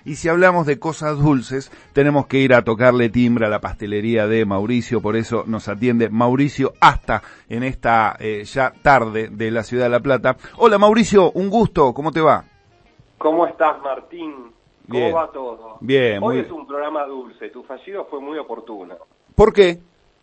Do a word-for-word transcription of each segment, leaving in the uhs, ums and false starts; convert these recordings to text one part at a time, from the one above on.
Y si hablamos de cosas dulces, tenemos que ir a tocarle timbre a la pastelería de Mauricio, por eso nos atiende Mauricio Asta en esta eh, ya tarde de la ciudad de La Plata. Hola Mauricio, un gusto, ¿cómo te va? ¿Cómo estás, Martín? ¿Cómo Bien. va todo? Bien, Hoy muy... es un programa dulce, tu fallido fue muy oportuno. ¿Por qué?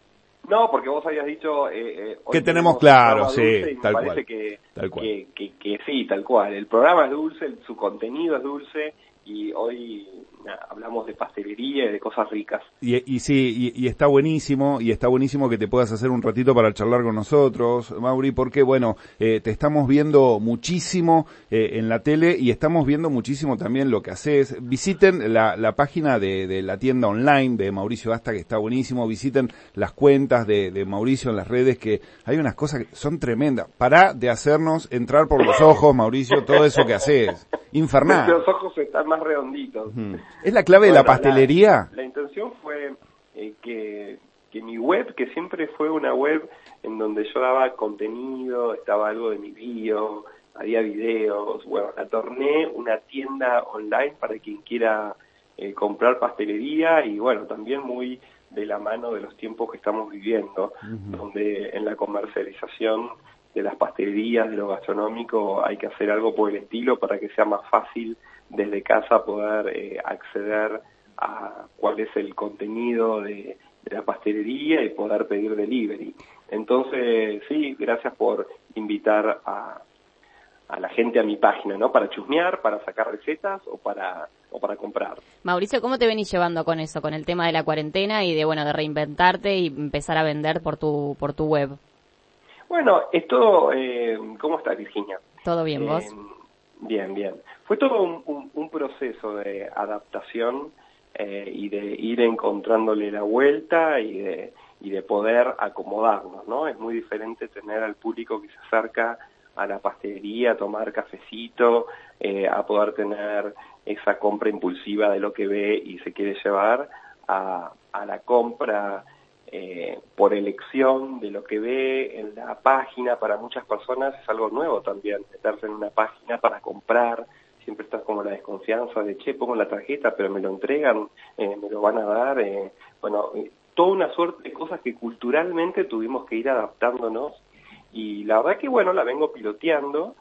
No, porque vos habías dicho... Eh, eh, hoy que tenemos un claro, programa sí, dulce y me tal parece cual, que, tal cual. Que, que, que sí, tal cual. El programa es dulce, el- su contenido es dulce y hoy nada, hablamos de pastelería y de cosas ricas. Y, y sí, y, y está buenísimo, y está buenísimo que te puedas hacer un ratito para charlar con nosotros, Mauri, porque bueno, eh, te estamos viendo muchísimo eh, en la tele y estamos viendo muchísimo también lo que haces. Visiten la, la página de, de la tienda online de Mauricio Asta, que está buenísimo. Visiten las cuentas de, de Mauricio en las redes, que hay unas cosas que son tremendas. Pará de hacernos entrar por los ojos, Mauricio, todo eso que haces. Infernal. Los ojos están más redonditos. Ujú. ¿Es la clave de la Bueno, pastelería? La, la intención fue eh, que, que mi web, que siempre fue una web en donde yo daba contenido, estaba algo de mi bio, había videos, bueno, la torné una tienda online para quien quiera eh, comprar pastelería y bueno, también muy de la mano de los tiempos que estamos viviendo, Uh-huh. donde en la comercialización de las pastelerías, de lo gastronómico, hay que hacer algo por el estilo para que sea más fácil desde casa poder eh, acceder a cuál es el contenido de, de la pastelería y poder pedir delivery. Entonces, sí, gracias por invitar a, a la gente a mi página, ¿no? Para chusmear, para sacar recetas o para o para comprar. Mauricio, ¿cómo te venís llevando con eso, con el tema de la cuarentena y de, bueno, de reinventarte y empezar a vender por tu por tu web? Bueno, esto, eh, ¿cómo estás, Virginia? ¿Todo bien, vos? Eh, bien, bien. Fue todo un, un, un proceso de adaptación eh, y de ir encontrándole la vuelta y de, y de poder acomodarnos, ¿no? Es muy diferente tener al público que se acerca a la pastelería a tomar cafecito, eh, a poder tener esa compra impulsiva de lo que ve y se quiere llevar, a, a la compra Eh, por elección de lo que ve en la página. Para muchas personas es algo nuevo también, meterse en una página para comprar, siempre estás como la desconfianza de, che, pongo la tarjeta, pero me lo entregan, eh, me lo van a dar, eh, bueno, eh, toda una suerte de cosas que culturalmente tuvimos que ir adaptándonos, y la verdad que, bueno, la vengo piloteando,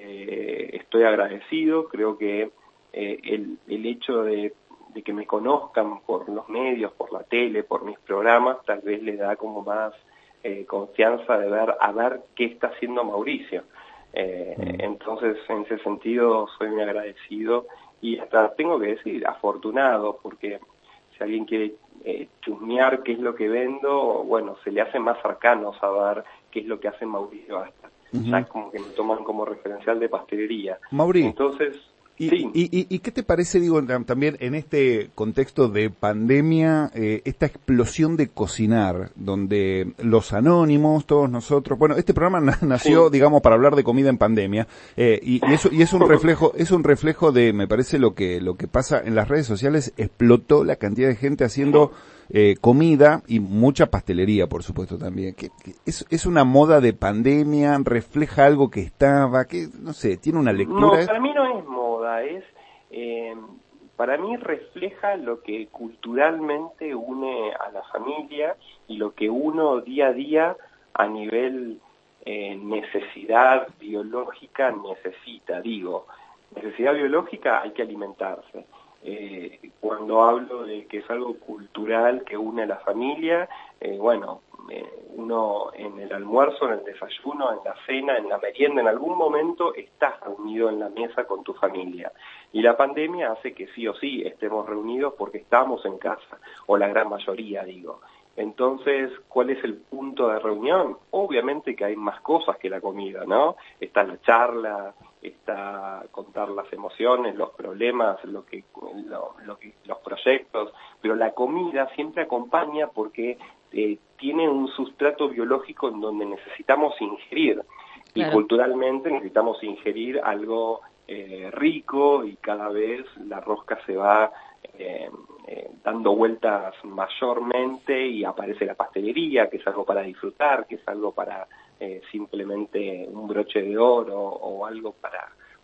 eh, estoy agradecido, creo que eh, el, el hecho de de que me conozcan por los medios, por la tele, por mis programas, tal vez le da como más eh, confianza de ver a ver qué está haciendo Mauricio. Eh, mm. Entonces, en ese sentido, soy muy agradecido y hasta tengo que decir afortunado, porque si alguien quiere eh, chusmear qué es lo que vendo, bueno, se le hace más cercano saber qué es lo que hace Mauricio hasta. Uh-huh. Ya como que me toman como referencial de pastelería. Mauri. Entonces, ¿Y, sí. y, y, ¿Y qué te parece, digo, también en este contexto de pandemia, eh, esta explosión de cocinar, donde los anónimos, todos nosotros, bueno, este programa na- nació, sí. digamos, para hablar de comida en pandemia, eh, y, y eso y es un reflejo, es un reflejo de, me parece, lo que lo que pasa en las redes sociales. Explotó la cantidad de gente haciendo eh, comida y mucha pastelería, por supuesto, también. Que, que es, es una moda de pandemia, refleja algo que estaba, que no sé, tiene una lectura. No, para mí no es moda, es eh, para mí refleja lo que culturalmente une a la familia y lo que uno día a día a nivel eh, necesidad biológica necesita. Digo, necesidad biológica, hay que alimentarse. Eh, cuando hablo de que es algo cultural que une a la familia, eh, bueno, eh, uno en el almuerzo, en el desayuno, en la cena, en la merienda, en algún momento estás reunido en la mesa con tu familia. Y la pandemia hace que sí o sí estemos reunidos porque estamos en casa, o la gran mayoría, digo. Entonces, ¿cuál es el punto de reunión? Obviamente que hay más cosas que la comida, ¿no? Está la charla, está contar las emociones, los problemas, lo que, lo, lo que, los proyectos, pero la comida siempre acompaña porque eh, tiene un sustrato biológico en donde necesitamos ingerir. Claro. Y culturalmente necesitamos ingerir algo eh, rico, y cada vez la rosca se va eh, eh, dando vueltas mayormente y aparece la pastelería, que es algo para disfrutar, que es algo para eh, simplemente un broche de oro o algo para,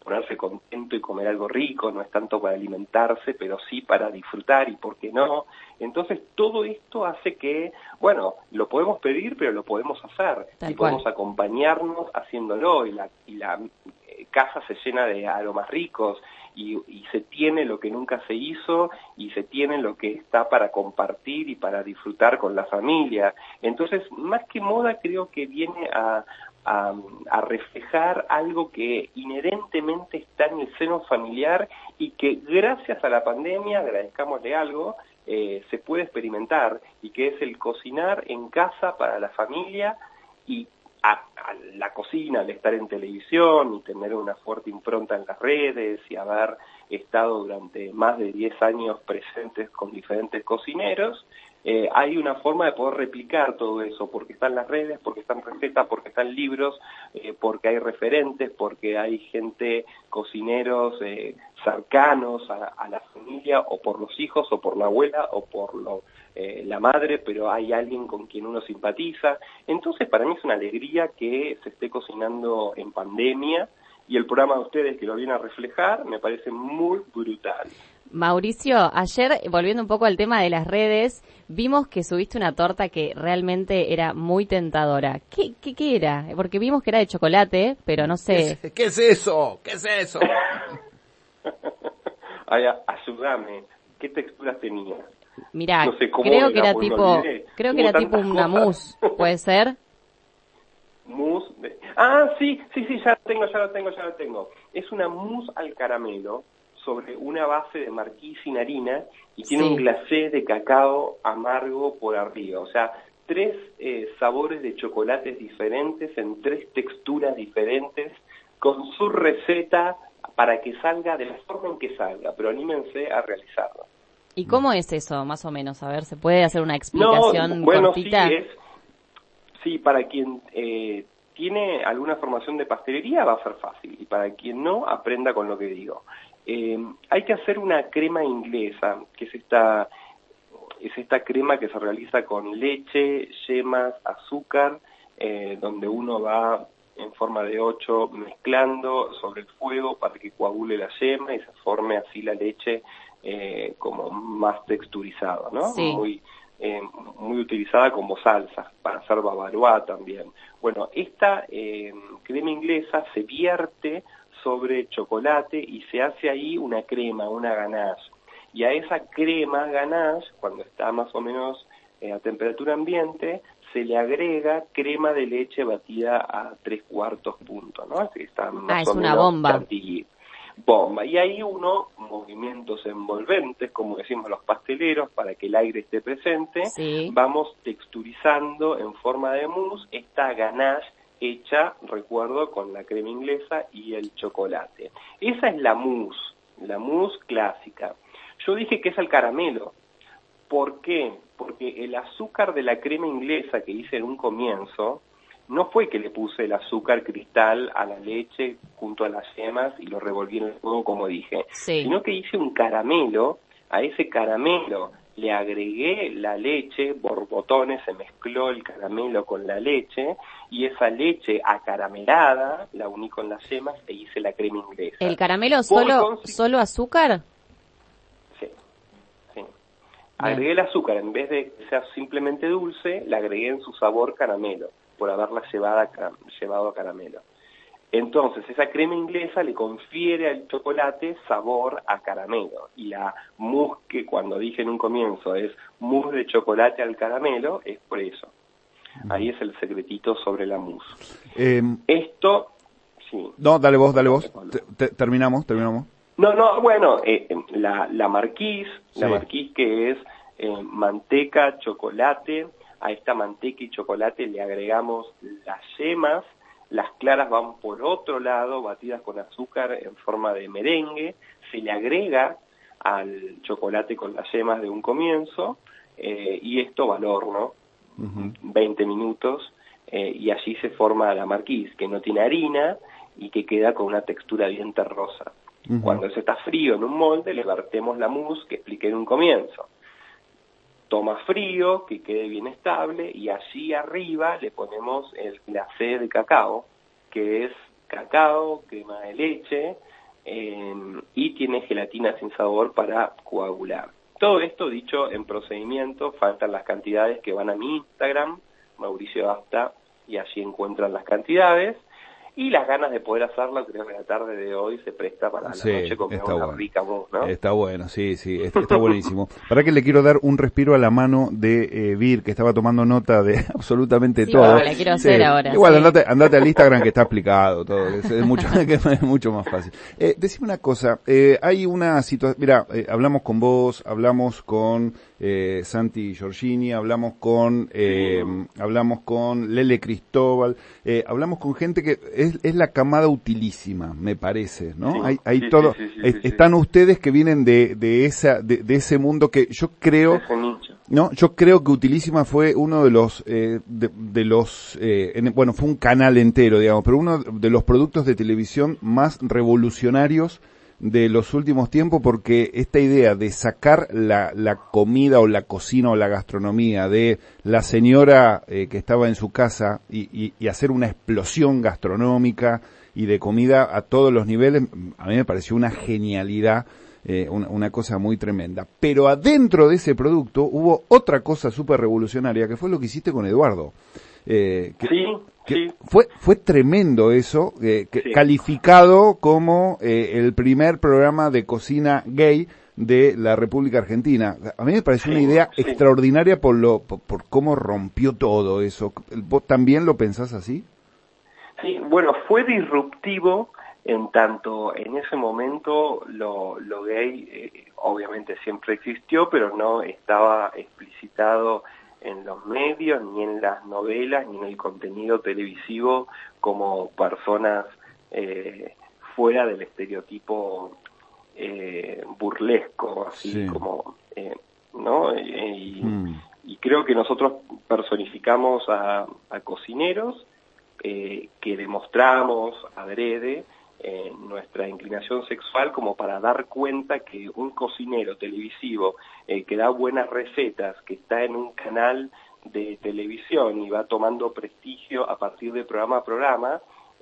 ponerse contento y comer algo rico, no es tanto para alimentarse, pero sí para disfrutar y por qué no. Entonces todo esto hace que, bueno, lo podemos pedir, pero lo podemos hacer. Tal y podemos cual. acompañarnos haciéndolo y la, y la eh, casa se llena de aromas ricos y, y se tiene lo que nunca se hizo y se tiene lo que está para compartir y para disfrutar con la familia. Entonces, más que moda, creo que viene a A, a reflejar algo que inherentemente está en el seno familiar y que gracias a la pandemia, agradezcámosle algo, eh, se puede experimentar, y que es el cocinar en casa para la familia, y a, a la cocina, al estar en televisión y tener una fuerte impronta en las redes y haber estado durante más de diez años presentes con diferentes cocineros, Eh, hay una forma de poder replicar todo eso, porque están las redes, porque están recetas, porque están libros, eh, porque hay referentes, porque hay gente, cocineros eh, cercanos a, a la familia, o por los hijos, o por la abuela, o por lo, eh, la madre, pero hay alguien con quien uno simpatiza. Entonces, para mí es una alegría que se esté cocinando en pandemia, y el programa de ustedes que lo viene a reflejar me parece muy brutal. Mauricio, ayer, volviendo un poco al tema de las redes, vimos que subiste una torta que realmente era muy tentadora. ¿Qué, qué, qué era? Porque vimos que era de chocolate, pero no sé. ¿Qué es, ¿qué es eso? ¿Qué es eso? Ay, ayúdame. ¿Qué texturas tenía? Mirá, no sé cómo creo era, que era pues me tipo, olvidé. creo que Hubo era tipo tantas una cosas. mousse, ¿puede ser? Mousse de... Ah, sí, sí, sí, ya lo tengo, ya lo tengo, ya lo tengo. Es una mousse al caramelo sobre una base de marquís sin harina y tiene Sí. un glacé de cacao amargo por arriba. O sea, tres eh, sabores de chocolates diferentes en tres texturas diferentes con su receta para que salga de la forma en que salga, pero anímense a realizarlo. ¿Y cómo es eso, más o menos? A ver, ¿se puede hacer una No, explicación bueno, cortita? sí, es... Sí, para quien eh, tiene alguna formación de pastelería va a ser fácil, y para quien no, aprenda con lo que digo. Eh, hay que hacer una crema inglesa, que es esta, es esta crema que se realiza con leche, yemas, azúcar, eh, donde uno va en forma de ocho mezclando sobre el fuego para que coagule la yema y se forme así la leche eh, como más texturizada, ¿no? Sí. Muy Eh, muy utilizada como salsa, para hacer bavaroa también. Bueno, esta eh, crema inglesa se vierte sobre chocolate y se hace ahí una crema, una ganache. Y a esa crema ganache, cuando está más o menos eh, a temperatura ambiente, se le agrega crema de leche batida a tres cuartos punto, ¿no? Así que está más Ah, es o una menos bomba. chantilly. Bomba. Y ahí uno, movimientos envolventes, como decimos los pasteleros, para que el aire esté presente, Sí. vamos texturizando en forma de mousse esta ganache hecha, recuerdo, con la crema inglesa y el chocolate. Esa es la mousse, la mousse clásica. Yo dije que es al caramelo. ¿Por qué? Porque el azúcar de la crema inglesa que hice en un comienzo, no fue que le puse el azúcar cristal a la leche junto a las yemas y lo revolví en el fuego como dije, Sí. sino que hice un caramelo. A ese caramelo le agregué la leche, borbotones, se mezcló el caramelo con la leche, y esa leche acaramelada la uní con las yemas e hice la crema inglesa. ¿El caramelo Por solo, consi- solo azúcar? Sí, sí. Agregué el azúcar, en vez de que sea simplemente dulce, la agregué en su sabor caramelo, por haberla llevado a, car- llevado a caramelo. Entonces, esa crema inglesa le confiere al chocolate sabor a caramelo. Y la mousse, que cuando dije en un comienzo es mousse de chocolate al caramelo, es por eso. Ahí es el secretito sobre la mousse. Eh, Esto, sí. no, dale vos, dale vos. Te- te- terminamos, terminamos. No, no, bueno, eh, la, la marquís, Sí. la marquís que es eh, manteca, chocolate. A esta manteca y chocolate le agregamos las yemas, las claras van por otro lado, batidas con azúcar en forma de merengue, se le agrega al chocolate con las yemas de un comienzo, eh, y esto va al horno, Uh-huh. veinte minutos, eh, y allí se forma la marquís, que no tiene harina y que queda con una textura bien terrosa. Uh-huh. Cuando eso está frío en un molde, le vertemos la mousse que expliqué en un comienzo. Toma frío, que quede bien estable, y allí arriba le ponemos el glacé de cacao, que es cacao, crema de leche, eh, y tiene gelatina sin sabor para coagular. Todo esto dicho en procedimiento, faltan las cantidades que van a mi Instagram, Mauricio Asta, y allí encuentran las cantidades. Y las ganas de poder hacerlo, creo que la tarde de hoy se presta para la sí, noche comer una bueno. rica mousse, ¿no? Está bueno, sí, sí, está, está buenísimo. Para que le quiero dar un respiro a la mano de eh, Vir, que estaba tomando nota de absolutamente sí, todo. No, la quiero hacer sí. ahora. Igual, sí. andate, andate al Instagram que está explicado todo, es, es, mucho, es mucho más fácil. Eh, decime una cosa, eh, hay una situación, mira, eh, hablamos con vos, hablamos con eh, Santi Giorgini, hablamos con, eh, hablamos con Lele Cristóbal, eh, hablamos con gente que es, es la camada utilísima, me parece, ¿no? Sí, hay hay sí, todo, sí, sí, sí, eh, sí, están sí. ustedes que vienen de, de esa, de, de ese mundo que yo creo, Ese nicho. no, yo creo que Utilísima fue uno de los, eh, de, de los, eh, en, bueno, fue un canal entero, digamos, pero uno de los productos de televisión más revolucionarios de los últimos tiempos, porque esta idea de sacar la, la comida o la cocina o la gastronomía de la señora eh, que estaba en su casa y, y, y hacer una explosión gastronómica y de comida a todos los niveles, a mí me pareció una genialidad, eh, una, una cosa muy tremenda. Pero adentro de ese producto hubo otra cosa súper revolucionaria, que fue lo que hiciste con Eduardo. Eh, que, Sí, que sí. Fue, fue tremendo eso, eh, que, Sí. calificado como eh, el primer programa de cocina gay de la República Argentina. A mí me pareció Sí, una idea sí. extraordinaria por lo por, por cómo rompió todo eso. ¿Vos también lo pensás así? Sí, bueno, fue disruptivo en tanto en ese momento lo, lo gay eh, obviamente siempre existió, pero no estaba explicitado en los medios, ni en las novelas, ni en el contenido televisivo como personas eh, fuera del estereotipo eh, burlesco, así Sí. como, eh, ¿no? Eh, y, Mm. y creo que nosotros personificamos a, a cocineros eh, que demostramos adrede eh, nuestra inclinación sexual como para dar cuenta que un cocinero televisivo eh, que da buenas recetas, que está en un canal de televisión y va tomando prestigio a partir de programa a programa,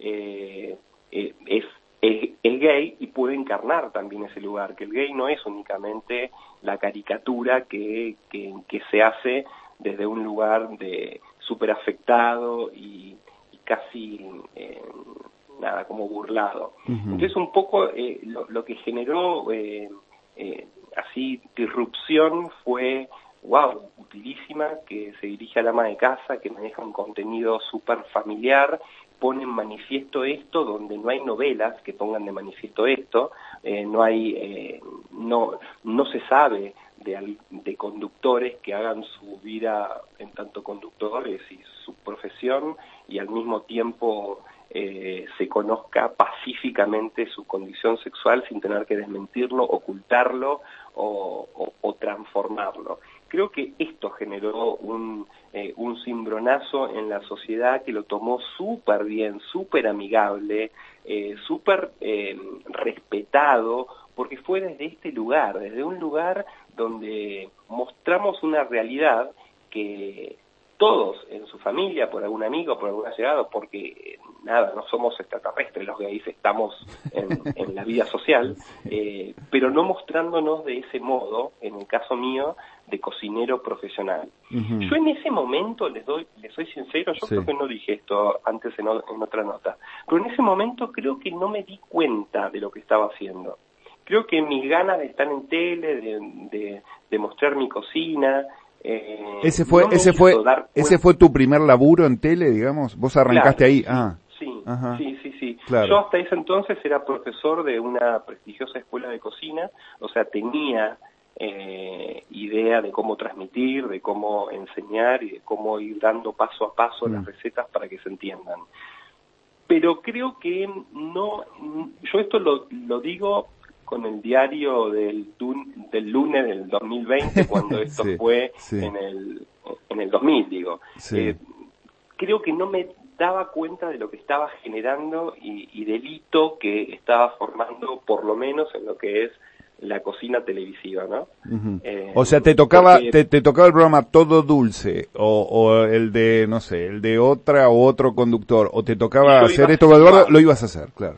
eh, eh, es, es, es gay y puede encarnar también ese lugar, que el gay no es únicamente la caricatura que, que, que se hace desde un lugar de súper afectado y, y casi... Eh, nada, como burlado. Uh-huh. Entonces un poco eh, lo, lo que generó eh, eh, así disrupción fue, wow, Utilísima, que se dirige al ama de casa, que maneja un contenido súper familiar, pone en manifiesto esto, donde no hay novelas que pongan de manifiesto esto, eh, no hay, eh, no, no se sabe de, de conductores que hagan su vida en tanto conductores y su profesión, y al mismo tiempo Eh, se conozca pacíficamente su condición sexual sin tener que desmentirlo, ocultarlo o, o, o transformarlo. Creo que esto generó un, eh, un cimbronazo en la sociedad que lo tomó súper bien, súper amigable, eh, súper eh, respetado, porque fue desde este lugar, desde un lugar donde mostramos una realidad que todos en su familia, por algún amigo, por algún allegado, porque nada, no somos extraterrestres, los gays estamos en, en la vida social, eh, pero no mostrándonos de ese modo, en el caso mío, de cocinero profesional. Uh-huh. Yo en ese momento, les doy, les soy sincero, yo sí. creo que no dije esto antes en, en otra nota, pero en ese momento creo que no me di cuenta de lo que estaba haciendo. Creo que mis ganas de estar en tele, de, de, de mostrar mi cocina, Eh, ese fue no ese fue ese fue tu primer laburo en tele, digamos. Vos arrancaste claro, ahí. Sí, ah sí, Ajá. sí, sí, sí. Claro. Yo hasta ese entonces era profesor de una prestigiosa escuela de cocina, o sea, tenía eh, idea de cómo transmitir, de cómo enseñar y de cómo ir dando paso a paso mm. las recetas para que se entiendan. Pero creo que no, yo esto lo, lo digo con el diario del, del lunes del dos mil veinte, cuando esto sí, fue sí. en el en el dos mil, digo. Sí. Eh, creo que no me daba cuenta de lo que estaba generando y, y del hito que estaba formando, por lo menos en lo que es la cocina televisiva, ¿no? Uh-huh. eh, o sea, te tocaba porque... te, te tocaba el programa Todo Dulce, o, o el de, no sé, el de otra o otro conductor, o te tocaba hacer esto con Eduardo, lo ibas a hacer, claro.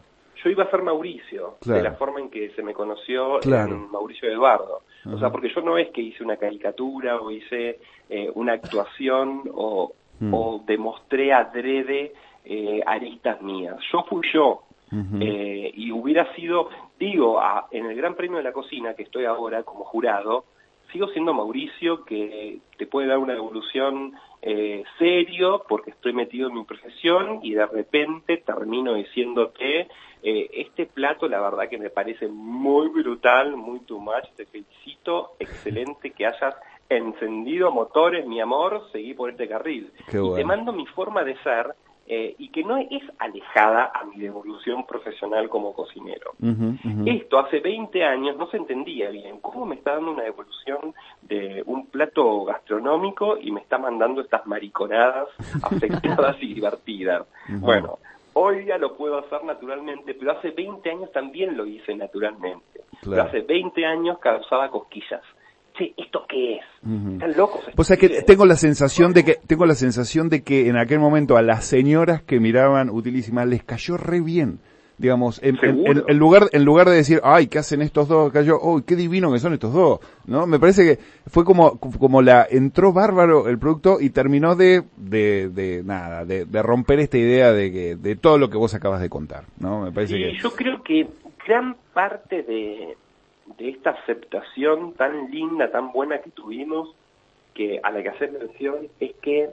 yo iba a ser Mauricio, claro. de la forma en que se me conoció claro. en Mauricio Eduardo. Uh-huh. O sea, porque yo no es que hice una caricatura o hice eh, una actuación o, uh-huh. o demostré adrede eh, aristas mías. Yo fui yo. Uh-huh. eh, y hubiera sido, digo, a, en el Gran Premio de la Cocina, que estoy ahora como jurado, sigo siendo Mauricio, que te puede dar una evolución eh, serio, porque estoy metido en mi profesión, y de repente termino diciéndote, eh, este plato la verdad que me parece muy brutal, muy too much, te felicito, excelente que hayas encendido motores, mi amor, seguí por este carril. Qué bueno. Y te mando mi forma de ser, Eh, y que no es alejada a mi devolución profesional como cocinero. Uh-huh, uh-huh. Esto hace veinte años no se entendía bien. ¿Cómo me está dando una devolución de un plato gastronómico y me está mandando estas mariconadas afectadas y divertidas? Uh-huh. Bueno, hoy ya lo puedo hacer naturalmente, pero hace veinte años también lo hice naturalmente. Claro. Pero hace veinte años causaba cosquillas. Sí, ¿esto qué es? Uh-huh. Están locos. Pues es que tengo la sensación de que tengo la sensación de que en aquel momento a las señoras que miraban Utilísima les cayó re bien, digamos, en, en, en, en lugar en lugar de decir, ay, ¿qué hacen estos dos? Cayó, oh, qué divino que son estos dos, ¿no? Me parece que fue como como la entró bárbaro el producto y terminó de de, de nada, de, de romper esta idea de que de todo lo que vos acabas de contar, ¿no? Me parece sí, que yo creo que gran parte de de esta aceptación tan linda, tan buena que tuvimos, que a la que hacer mención, es que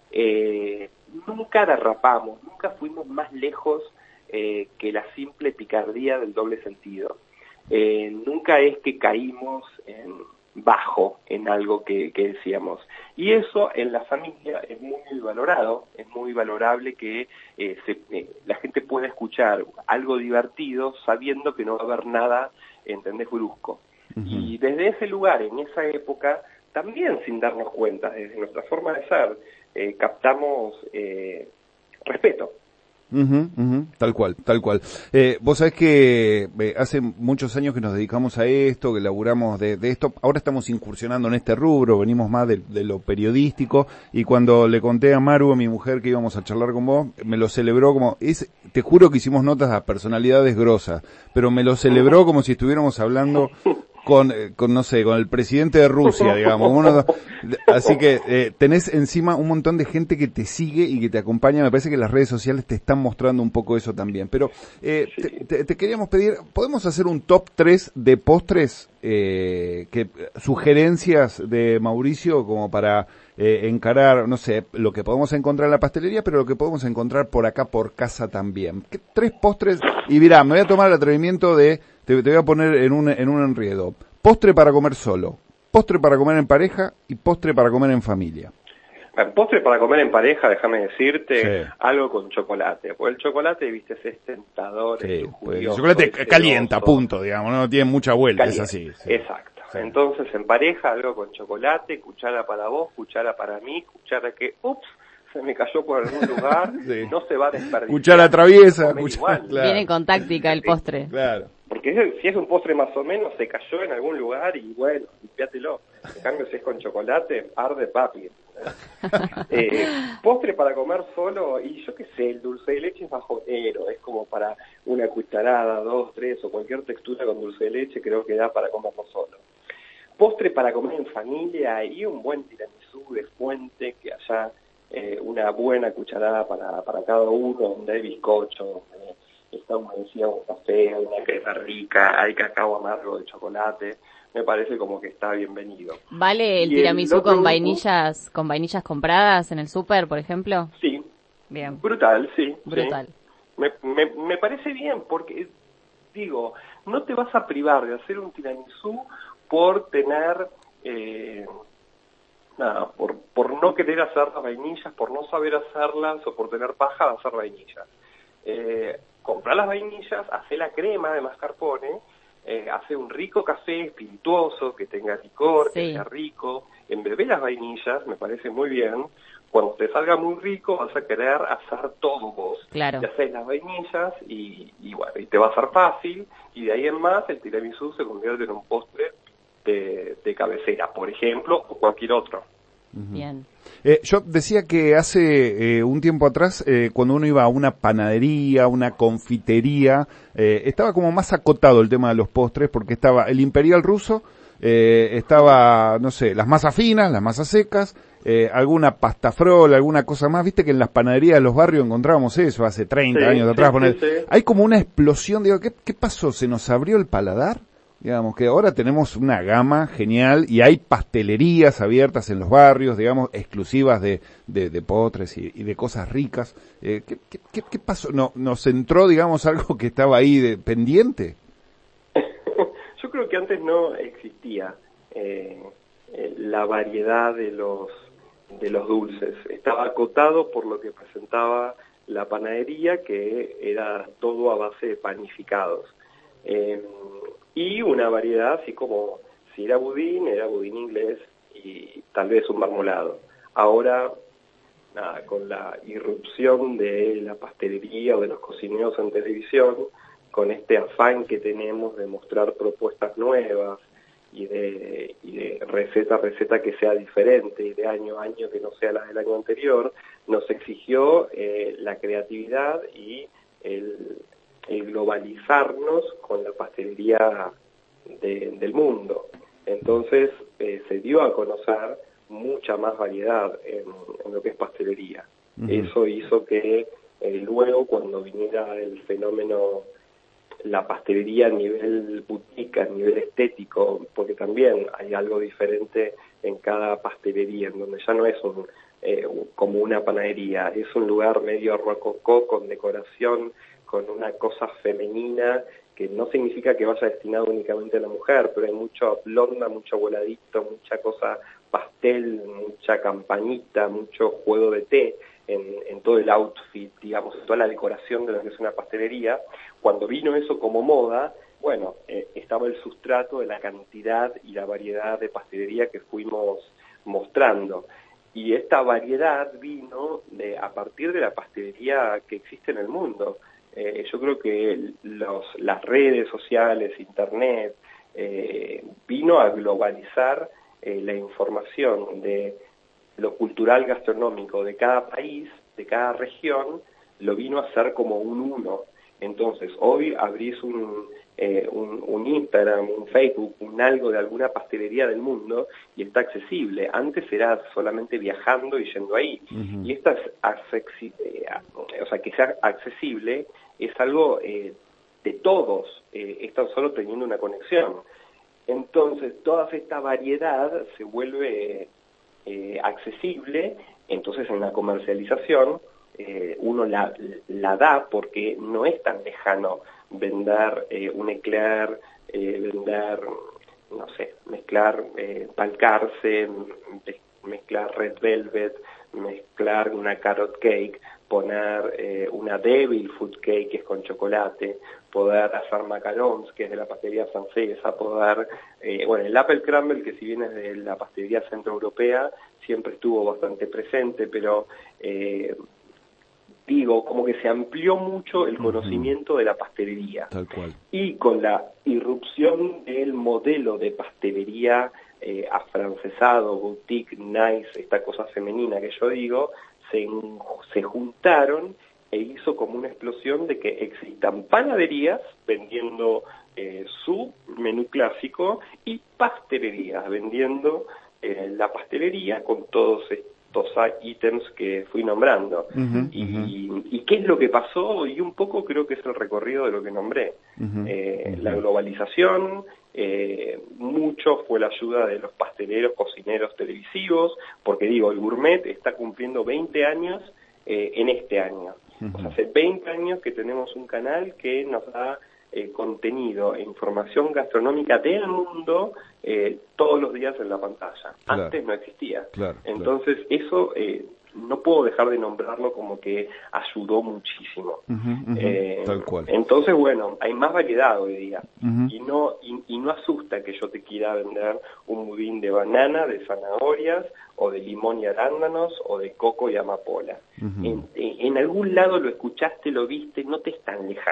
eh, nunca derrapamos, nunca fuimos más lejos eh, que la simple picardía del doble sentido. Eh, nunca es que caímos en bajo en algo que, que decíamos. Y eso en la familia es muy valorado, es muy valorable que eh, se, eh, la gente pueda escuchar algo divertido sabiendo que no va a haber nada, ¿entendés?, brusco. Uh-huh. Y desde ese lugar, en esa época, también sin darnos cuenta, desde nuestra forma de ser, eh, captamos eh, respeto. Uh-huh, uh-huh, tal cual, tal cual. Eh, vos sabés que eh, hace muchos años que nos dedicamos a esto, que laburamos de, de esto, ahora estamos incursionando en este rubro, venimos más de, de lo periodístico, y cuando le conté a Maru, a mi mujer, que íbamos a charlar con vos, me lo celebró como, es, te juro que hicimos notas a personalidades grosas, pero me lo celebró como si estuviéramos hablando con, con no sé, con el presidente de Rusia, digamos. Uno, así que eh, tenés encima un montón de gente que te sigue y que te acompaña. Me parece que las redes sociales te están mostrando un poco eso también. Pero eh, sí. te, te, te queríamos pedir, ¿podemos hacer un top tres de postres? Eh, que sugerencias de Mauricio como para eh, encarar, no sé, lo que podemos encontrar en la pastelería, pero lo que podemos encontrar por acá por casa también. ¿Qué, tres postres? Y mirá, me voy a tomar el atrevimiento de, te, te voy a poner en un, en un enriedo. Postre para comer solo, postre para comer en pareja y postre para comer en familia. Postre para comer en pareja, déjame decirte, sí. algo con chocolate. Porque el chocolate, viste, es tentador, sí, es pues el chocolate es calienta, punto, digamos, no tiene mucha vuelta, calienta. Es así. Sí. Exacto. Sí. Entonces, en pareja, algo con chocolate, cuchara para vos, cuchara para mí, cuchara que, ups, se me cayó por algún lugar, sí. no se va a desperdiciar. Cuchara traviesa, cuchara, claro. Viene con táctica el postre. Claro. Porque si es un postre más o menos, se cayó en algún lugar y bueno, limpiátelo. En cambio, si es con chocolate, arde papi. eh, postre para comer solo, y yo qué sé, el dulce de leche es bajonero, es como para una cucharada, dos, tres, o cualquier textura con dulce de leche, creo que da para comerlo solo. Postre para comer en familia y un buen tiramisú de fuente, que haya eh, una buena cucharada para, para cada uno, donde hay bizcocho, eh, está una decía un café, hay una crema rica, hay cacao amargo de chocolate, me parece como que está bienvenido. ¿Vale el y tiramisú el con grupo, vainillas con vainillas compradas en el súper, por ejemplo? Sí. Bien. Brutal, sí. Brutal. Sí. Me, me, me parece bien porque, digo, no te vas a privar de hacer un tiramisú por tener... Eh, nada, por, por no querer hacer las vainillas, por no saber hacerlas o por tener paja de hacer vainillas. Eh, comprar las vainillas, hacer la crema de mascarpone, eh, hacer un rico café espirituoso, que tenga licor, sí. que sea rico, embebé las vainillas, me parece muy bien. Cuando te salga muy rico vas a querer hacer todo vos. Claro. Y haces las vainillas y, y bueno, y te va a ser fácil, y de ahí en más el tiramisú se convierte en un postre de, de cabecera, por ejemplo, o cualquier otro. Uh-huh. Bien. Eh, yo decía que hace eh, un tiempo atrás, eh, cuando uno iba a una panadería, una confitería, eh, estaba como más acotado el tema de los postres, porque estaba el imperial ruso, eh, estaba, no sé, las masas finas, las masas secas, eh, alguna pasta frola, alguna cosa más. Viste que en las panaderías de los barrios encontrábamos eso hace treinta sí, años atrás. Sí, poner... sí, sí. Hay como una explosión, digo, ¿qué, ¿qué pasó? ¿Se nos abrió el paladar? Digamos que ahora tenemos una gama genial y hay pastelerías abiertas en los barrios, digamos, exclusivas de, de, de postres y, y de cosas ricas. Eh, ¿qué, qué, ¿Qué pasó? ¿No, ¿Nos entró, digamos, algo que estaba ahí de, pendiente? Yo creo que antes no existía eh, eh, la variedad de los, de los dulces. Estaba acotado por lo que presentaba la panadería, que era todo a base de panificados. Eh, y una variedad así como, si era budín, era budín inglés y tal vez un marmolado. Ahora, nada, con la irrupción de la pastelería o de los cocineros en televisión, con este afán que tenemos de mostrar propuestas nuevas y de, y de receta a receta que sea diferente y de año a año que no sea la del año anterior, nos exigió eh, la creatividad y el el globalizarnos con la pastelería de, del mundo. Entonces eh, se dio a conocer mucha más variedad en, en lo que es pastelería. Uh-huh. Eso hizo que eh, luego, cuando viniera el fenómeno, la pastelería a nivel boutique, a nivel estético, porque también hay algo diferente en cada pastelería, en donde ya no es un, eh, como una panadería, es un lugar medio rococó, con decoración, con una cosa femenina, que no significa que vaya destinado únicamente a la mujer, pero hay mucho blonda, mucho voladito, mucha cosa pastel, mucha campanita, mucho juego de té en, en todo el outfit, digamos, en toda la decoración de lo que es una pastelería. Cuando vino eso como moda, bueno, eh, estaba el sustrato de la cantidad y la variedad de pastelería que fuimos mostrando. Y esta variedad vino de, a partir de la pastelería que existe en el mundo. Eh, yo creo que los, las redes sociales, internet, eh, vino a globalizar eh, la información de lo cultural gastronómico de cada país, de cada región, lo vino a hacer como un uno. Entonces, hoy abrís un, eh, un, un Instagram, un Facebook, un algo de alguna pastelería del mundo y está accesible. Antes era solamente viajando y yendo ahí. Uh-huh. Y esta es accesi- eh, o sea, que sea accesible es algo eh, de todos, eh, es tan solo teniendo una conexión. Entonces, toda esta variedad se vuelve eh, accesible, entonces en la comercialización eh, uno la, la da porque no es tan lejano vender eh, un eclair, eh, vender, no sé, mezclar eh, palcarse, mezclar red velvet, mezclar una carrot cake, poner eh, una devil food cake, que es con chocolate, poder hacer macarons, que es de la pastelería francesa, poder, eh, bueno, el apple crumble, que si bien es de la pastelería centroeuropea, siempre estuvo bastante presente, pero eh, digo, como que se amplió mucho el conocimiento uh-huh. de la pastelería. Tal cual. Y con la irrupción del modelo de pastelería eh, afrancesado, boutique, nice, esta cosa femenina que yo digo, se, se juntaron e hizo como una explosión de que existan panaderías vendiendo eh, su menú clásico y pastelerías vendiendo eh, la pastelería con todos estos ítems que fui nombrando. Uh-huh, y, uh-huh. ¿Y qué es lo que pasó? Y un poco creo que es el recorrido de lo que nombré. Uh-huh, eh, uh-huh. La globalización, eh, mucho fue la ayuda de los pasteleros, cocineros televisivos, porque digo, el gourmet está cumpliendo veinte años eh, en este año. Uh-huh. O sea, hace veinte años que tenemos un canal que nos da eh, contenido e información gastronómica del mundo eh, todos los días en la pantalla. Claro. Antes no existía. Claro, Entonces, claro. eso eh, no puedo dejar de nombrarlo como que ayudó muchísimo. Uh-huh, uh-huh, eh, tal cual. Entonces, bueno, hay más variedad hoy día. Uh-huh. Y no y, y no asusta que yo te quiera vender un budín de banana, de zanahorias, o de limón y arándanos, o de coco y amapola. Uh-huh. En, en algún lado lo escuchaste, lo viste, no te es tan lejano.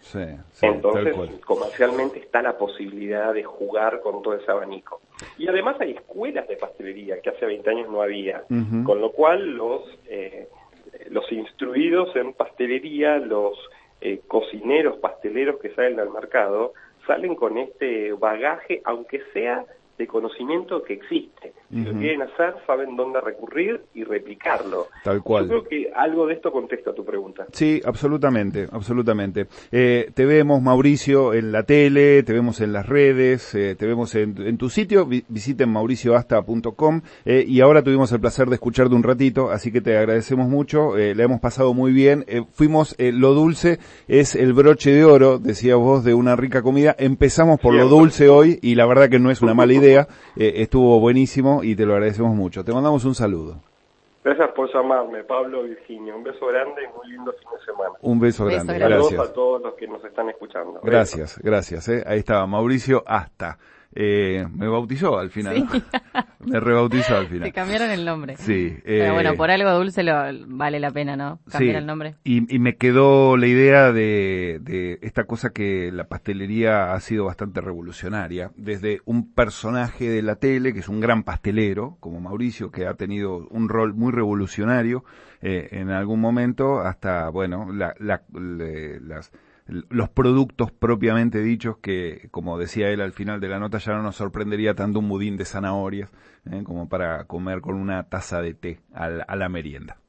Sí, sí, Entonces, comercialmente está la posibilidad de jugar con todo ese abanico. Y además hay escuelas de pastelería que hace veinte años no había, uh-huh. con lo cual los, eh, los instruidos en pastelería, los eh, cocineros pasteleros que salen al mercado, salen con este bagaje, aunque sea de conocimiento que existe. Si uh-huh. lo quieren hacer, saben dónde recurrir y replicarlo. Tal cual. Yo creo que algo de esto contesta tu pregunta. Sí, absolutamente, absolutamente. Eh, te vemos, Mauricio, en la tele, te vemos en las redes, eh, te vemos en, en tu sitio, vi, visiten mauricio asta punto com, eh, y ahora tuvimos el placer de escucharte un ratito, así que te agradecemos mucho, eh, la hemos pasado muy bien. Eh, fuimos, eh, lo dulce es el broche de oro, decías vos, de una rica comida. Empezamos por Cierto. Lo dulce hoy, y la verdad que no es una mala idea. Idea, eh, estuvo buenísimo y te lo agradecemos mucho. Te mandamos un saludo. Gracias por llamarme, Pablo, Virginia. Un beso grande y muy lindo fin de semana. Un beso, beso grande, grande. Gracias. Saludos a todos los que nos están escuchando. Gracias, beso. gracias. Eh. Ahí estaba, Mauricio Asta. Eh, me bautizó al final. Sí. Me rebautizó al final. Te cambiaron el nombre. Sí. Eh, Pero bueno, por algo dulce lo, vale la pena, ¿no? Cambiar sí, el nombre. Y, y me quedó la idea de, de esta cosa que la pastelería ha sido bastante revolucionaria. Desde un personaje de la tele, que es un gran pastelero, como Mauricio, que ha tenido un rol muy revolucionario eh, en algún momento, hasta, bueno, la, la, la, las... los productos propiamente dichos que, como decía él al final de la nota, ya no nos sorprendería tanto un budín de zanahorias, ¿eh? como para comer con una taza de té a la, a la merienda.